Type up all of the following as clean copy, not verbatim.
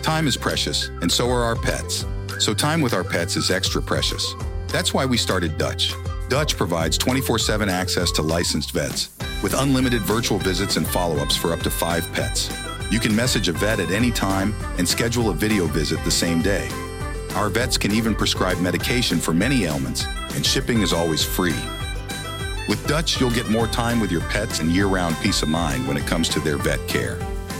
Time is precious, and so are our pets. So time with our pets is extra precious. That's why we started Dutch. Dutch provides 24/7 access to licensed vets with unlimited virtual visits and follow-ups for up to 5 pets. You can message a vet at any time and schedule a video visit the same day. Our vets can even prescribe medication for many ailments, and shipping is always free. With Dutch, you'll get more time with your pets and year-round peace of mind when it comes to their vet care.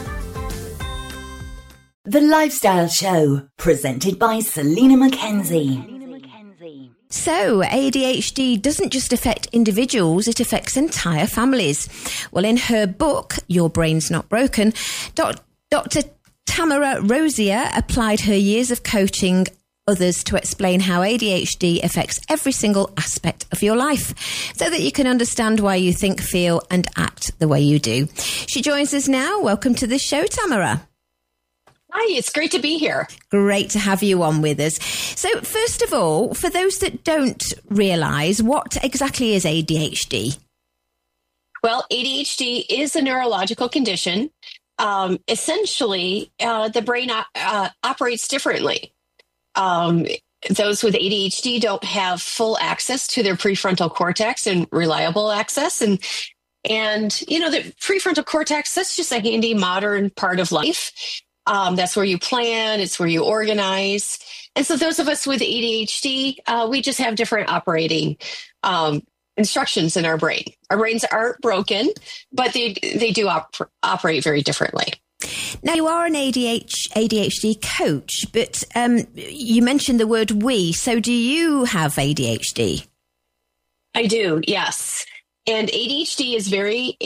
The Lifestyle Show, presented by Selena McKenzie. So, ADHD doesn't just affect individuals, it affects entire families. Well, in her book, Your Brain's Not Broken, Dr. Tamara Rosier applied her years of coaching others to explain how ADHD affects every single aspect of your life so that you can understand why you think, feel and act the way you do. She joins us now. Welcome to the show, Tamara. Hi, it's great to be here. Great to have you on with us. So first of all, for those that don't realise, what exactly is ADHD? Well, ADHD is a neurological condition. Essentially, the brain operates differently. Those with ADHD don't have full access to their prefrontal cortex and reliable access. And the prefrontal cortex, that's just a handy modern part of life. That's where you plan. It's where you organize. And so those of us with ADHD, we just have different operating instructions in our brain. Our brains aren't broken, but they do operate very differently. Now, you are an ADHD coach, but you mentioned the word we. So do you have ADHD? I do, yes. And ADHD is very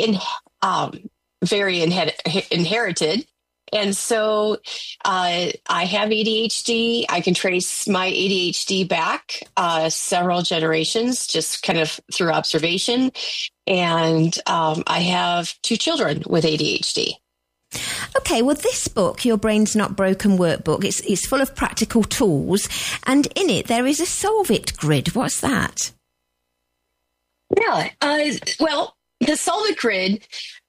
inherited. And so I have ADHD. I can trace my ADHD back several generations, just kind of through observation. And I have 2 children with ADHD. Okay, well, this book, Your Brain's Not Broken workbook, it's full of practical tools. And in it, there is a Solve It grid. What's that? Yeah, well, the Solve It grid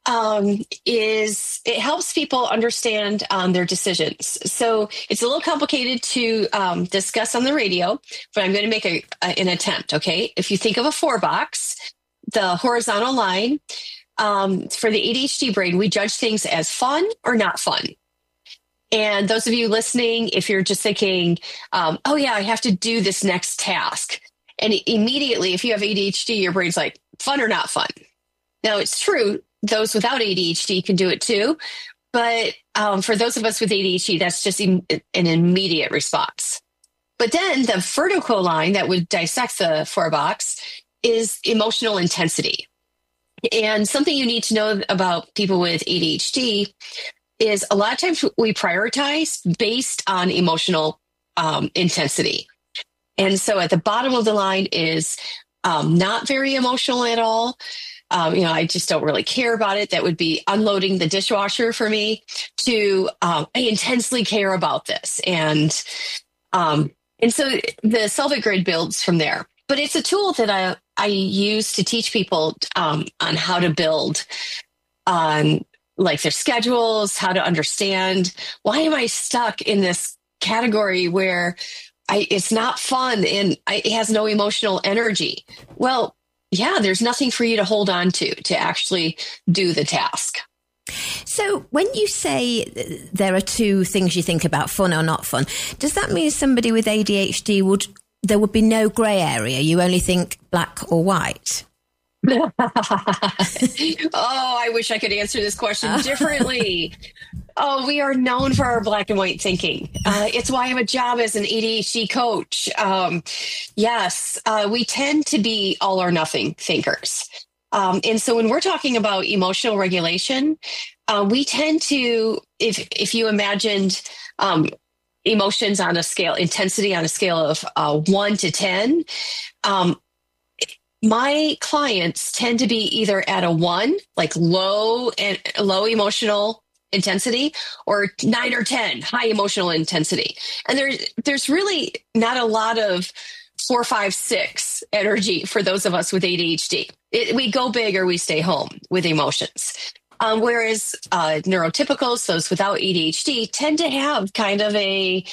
it helps people understand their decisions. So it's a little complicated to discuss on the radio, but I'm going to make an attempt. Okay, if you think of a 4-box, the horizontal line for the ADHD brain, we judge things as fun or not fun. And those of you listening, if you're just thinking, "Oh yeah, I have to do this next task," and immediately, if you have ADHD, your brain's like, "Fun or not fun?" Now, it's true. Those without ADHD can do it too. But for those of us with ADHD, that's just an immediate response. But then the vertical line that would dissect the 4-box is emotional intensity. And something you need to know about people with ADHD is a lot of times we prioritize based on emotional intensity. And so at the bottom of the line is not very emotional at all. I just don't really care about it. That would be unloading the dishwasher for me to, I intensely care about this. And so the Solve It grid builds from there. But it's a tool that I use to teach people on how to build on like their schedules, how to understand why am I stuck in this category where it's not fun and it has no emotional energy. Well, yeah, there's nothing for you to hold on to actually do the task. So when you say there are 2 things you think about, fun or not fun, does that mean somebody with ADHD there would be no grey area? You only think black or white? Oh, I wish I could answer this question differently. Oh, we are known for our black and white thinking. It's why I have a job as an ADHD coach. Yes, we tend to be all or nothing thinkers. And so when we're talking about emotional regulation, we tend to, if you imagined emotions on a scale, intensity on a scale of 1 to 10, my clients tend to be either at a 1, like low emotional intensity, or 9 or 10, high emotional intensity. And there's really not a lot of 4, 5, 6 energy for those of us with ADHD. We go big or we stay home with emotions. Whereas neurotypicals, those without ADHD, tend to have kind of a,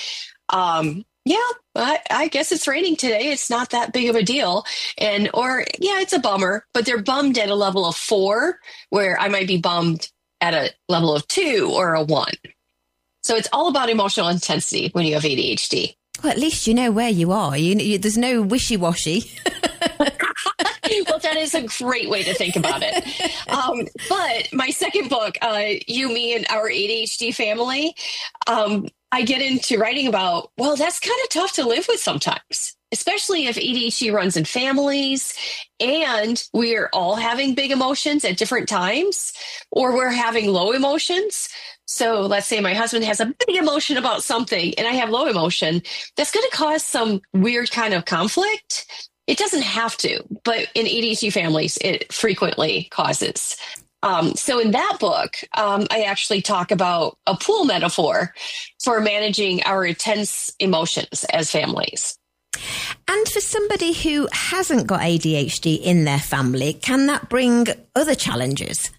I guess it's raining today. It's not that big of a deal. It's a bummer, but they're bummed at a level of 4, where I might be bummed at a level of 2 or a 1. So it's all about emotional intensity when you have ADHD. Well, at least you know where you are. There's no wishy-washy. Well, that is a great way to think about it. But my second book, You, Me, and Our ADHD Family, I get into writing about, well, that's kind of tough to live with sometimes, especially if ADHD runs in families and we're all having big emotions at different times, or we're having low emotions. So let's say my husband has a big emotion about something and I have low emotion. That's going to cause some weird kind of conflict. It doesn't have to, but in ADHD families, it frequently causes. So in that book, I actually talk about a pool metaphor for managing our intense emotions as families. And for somebody who hasn't got ADHD in their family, can that bring other challenges?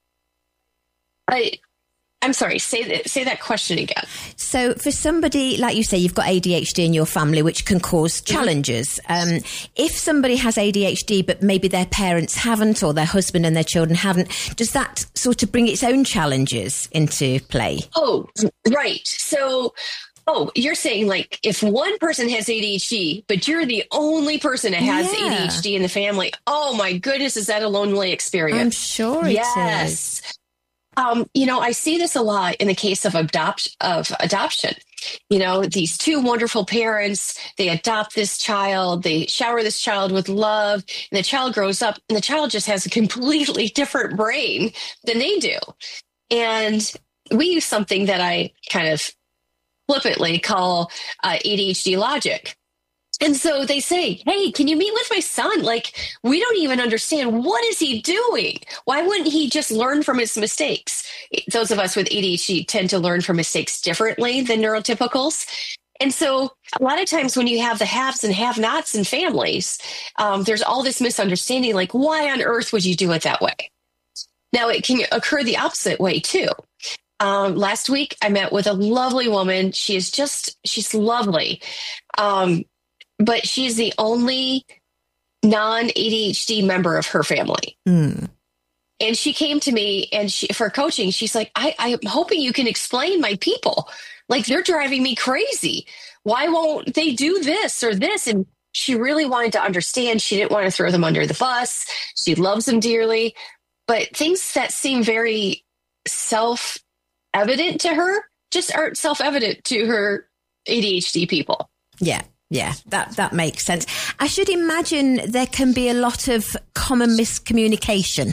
I'm sorry, say that question again. So for somebody, like you say, you've got ADHD in your family, which can cause challenges. If somebody has ADHD, but maybe their parents haven't, or their husband and their children haven't, does that sort of bring its own challenges into play? Oh, right. So, you're saying like if one person has ADHD, but you're the only person that has ADHD in the family. Oh my goodness, is that a lonely experience? I'm sure it is. I see this a lot in the case of adoption. These two wonderful parents, they adopt this child, they shower this child with love, and the child grows up and the child just has a completely different brain than they do. And we use something that I kind of flippantly call ADHD logic. And so they say, hey, can you meet with my son? Like, we don't even understand. What is he doing? Why wouldn't he just learn from his mistakes? Those of us with ADHD tend to learn from mistakes differently than neurotypicals. And so a lot of times when you have the haves and have-nots in families, there's all this misunderstanding, like, why on earth would you do it that way? Now, it can occur the opposite way, too. Last week, I met with a lovely woman. She's lovely. But she's the only non-ADHD member of her family. Mm. And she came to me and for coaching, she's like, I'm hoping you can explain my people. Like, they're driving me crazy. Why won't they do this or this? And she really wanted to understand. She didn't want to throw them under the bus. She loves them dearly. But things that seem very self-evident to her just aren't self-evident to her ADHD people. Yeah. Yeah, that makes sense. I should imagine there can be a lot of common miscommunication.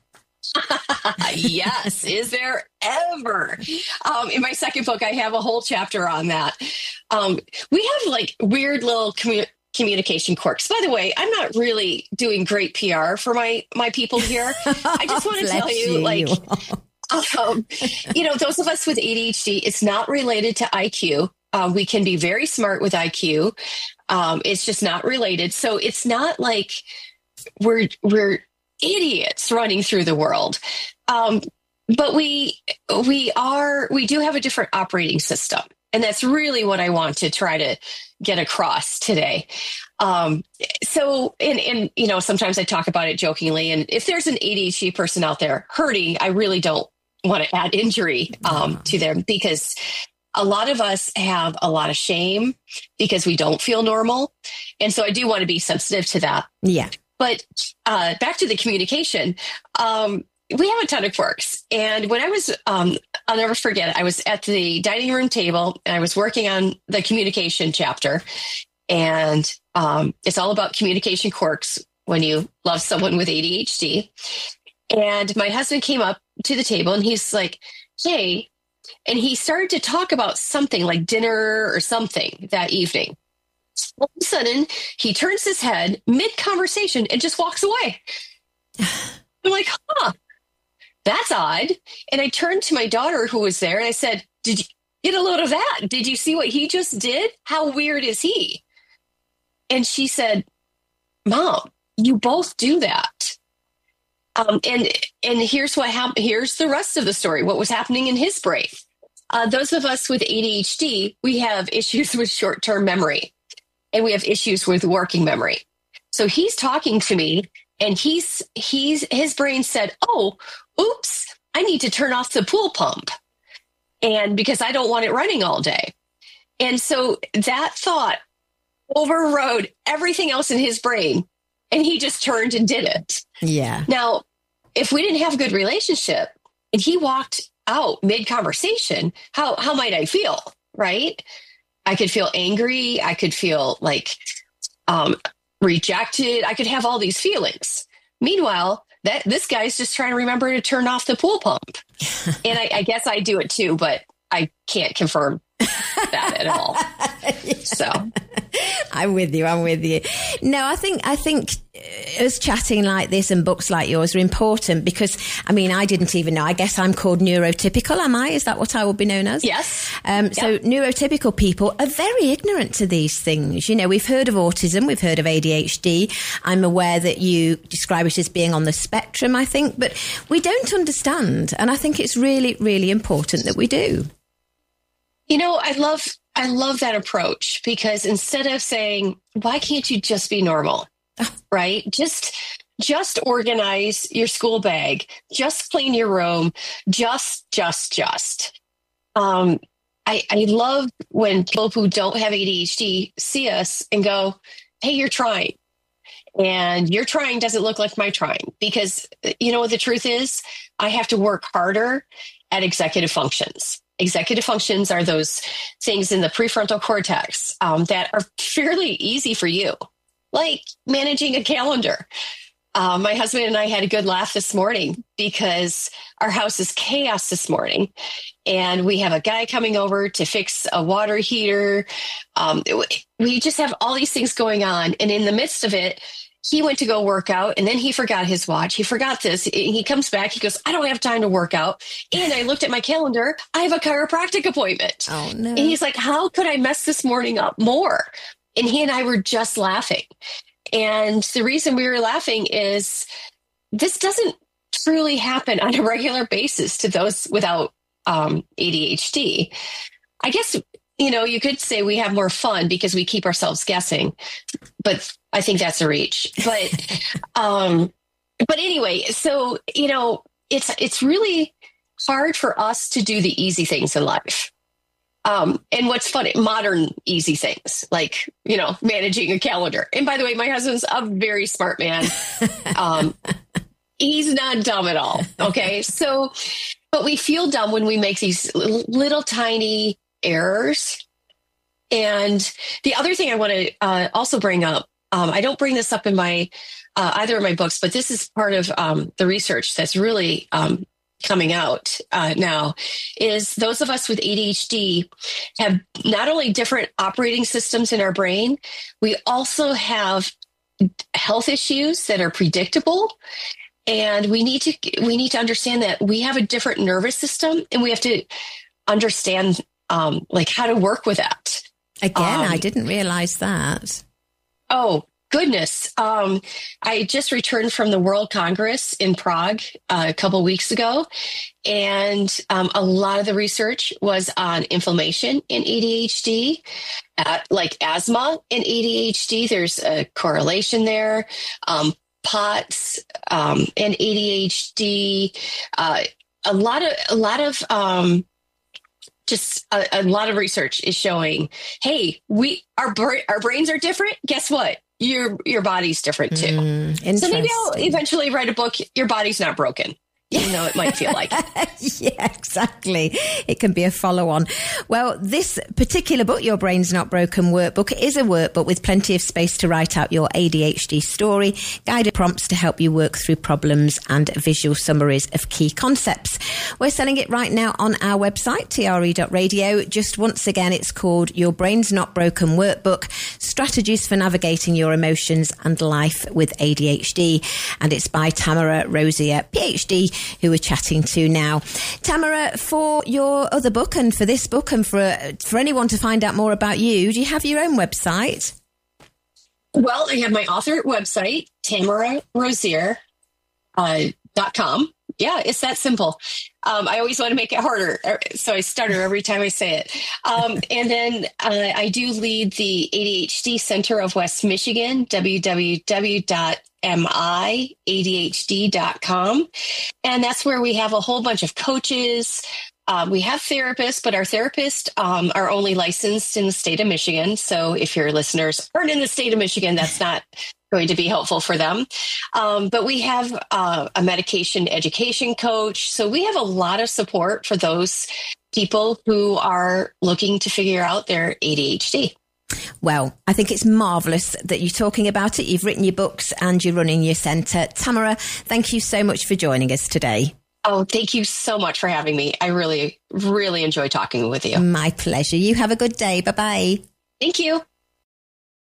Yes, is there ever? In my second book, I have a whole chapter on that. We have like weird little communication quirks. By the way, I'm not really doing great PR for my people here. I just want to tell you, like, those of us with ADHD, it's not related to IQ. We can be very smart with IQ. It's just not related. So it's not like we're idiots running through the world. But we do have a different operating system. And that's really what I want to try to get across today. So sometimes I talk about it jokingly. And if there's an ADHD person out there hurting, I really don't want to add injury to them, because a lot of us have a lot of shame because we don't feel normal. And so I do want to be sensitive to that. Yeah. But back to the communication, we have a ton of quirks. And when I was, I'll never forget, I was at the dining room table and I was working on the communication chapter. And it's all about communication quirks when you love someone with ADHD. And my husband came up to the table and he's like, hey, and he started to talk about something like dinner or something that evening. All of a sudden, he turns his head mid-conversation and just walks away. I'm like, that's odd. And I turned to my daughter who was there and I said, did you get a load of that? Did you see what he just did? How weird is he? And she said, Mom, you both do that. And here's what happened. Here's the rest of the story. What was happening in his brain? Those of us with ADHD, we have issues with short-term memory, and we have issues with working memory. So he's talking to me, and his brain said, "Oh, oops, I need to turn off the pool pump, and because I don't want it running all day." And so that thought overrode everything else in his brain, and he just turned and did it. Yeah. Now, if we didn't have a good relationship and he walked out mid-conversation, how might I feel, right? I could feel angry. I could feel like rejected. I could have all these feelings. Meanwhile, this guy's just trying to remember to turn off the pool pump. And I guess I do it too, but I can't confirm that at all. So I'm with you. No, I think us chatting like this and books like yours are important because, I mean, I didn't even know. I guess I'm called neurotypical, am I? Is that what I will be known as? Yes. So neurotypical people are very ignorant to these things. You know, we've heard of autism, we've heard of ADHD. I'm aware that you describe it as being on the spectrum, I think, but we don't understand. And I think it's really, really important that we do. You know, I love that approach because instead of saying, why can't you just be normal, right? Just organize your school bag, just clean your room, just. I love when people who don't have ADHD see us and go, hey, you're trying. And your trying doesn't look like my trying because, you know what the truth is? I have to work harder at executive functions. Executive functions are those things in the prefrontal cortex that are fairly easy for you, like managing a calendar. My husband and I had a good laugh this morning because our house is chaos this morning. And we have a guy coming over to fix a water heater. We just have all these things going on. And in the midst of it, he went to go work out and then he forgot his watch. He forgot this. He comes back. He goes, I don't have time to work out. And I looked at my calendar. I have a chiropractic appointment. Oh, no. And he's like, how could I mess this morning up more? And he and I were just laughing. And the reason we were laughing is this doesn't truly happen on a regular basis to those without ADHD. I guess, you know, you could say we have more fun because we keep ourselves guessing, but I think that's a reach. But anyway, so, you know, it's really hard for us to do the easy things in life. And what's funny, modern easy things like, you know, managing a calendar. And by the way, my husband's a very smart man. He's not dumb at all. Okay. So, but we feel dumb when we make these little tiny errors. And the other thing I want to also bring up, I don't bring this up in my either of my books, but this is part of the research that's really coming out now, is those of us with ADHD have not only different operating systems in our brain, we also have health issues that are predictable. And we need to understand that we have a different nervous system and we have to understand like how to work with that. Again, I didn't realize that. Oh, goodness. I just returned from the World Congress in Prague a couple weeks ago, and a lot of the research was on inflammation in ADHD, like asthma in ADHD. There's a correlation there. POTS and ADHD. A lot of a lot of research is showing, hey, our brains are different. Guess what? Your body's different too. So maybe I'll eventually write a book. Your body's not broken. Even though it might feel like it. Yeah, exactly. It can be a follow-on. Well, this particular book, Your Brain's Not Broken workbook, is a workbook with plenty of space to write out your ADHD story, guided prompts to help you work through problems, and visual summaries of key concepts. We're selling it right now on our website, tre.radio. Just once again, it's called Your Brain's Not Broken workbook, Strategies for Navigating Your Emotions and Life with ADHD. And it's by Tamara Rosier, PhD, who we're chatting to now. Tamara, for your other book and for this book and for anyone to find out more about you, do you have your own website? Well, I have my author website, TamaraRosier.com. .com. Yeah, it's that simple. I always want to make it harder, so I stutter every time I say it. And then I do lead the ADHD Center of West Michigan, www.miadhd.com. And that's where we have a whole bunch of coaches. We have therapists, but our therapists are only licensed in the state of Michigan. So if your listeners aren't in the state of Michigan, that's not going to be helpful for them. But we have a medication education coach. So we have a lot of support for those people who are looking to figure out their ADHD. Well, I think it's marvellous that you're talking about it. You've written your books and you're running your centre. Tamara, thank you so much for joining us today. Oh, thank you so much for having me. I really, really enjoy talking with you. My pleasure. You have a good day. Bye-bye. Thank you.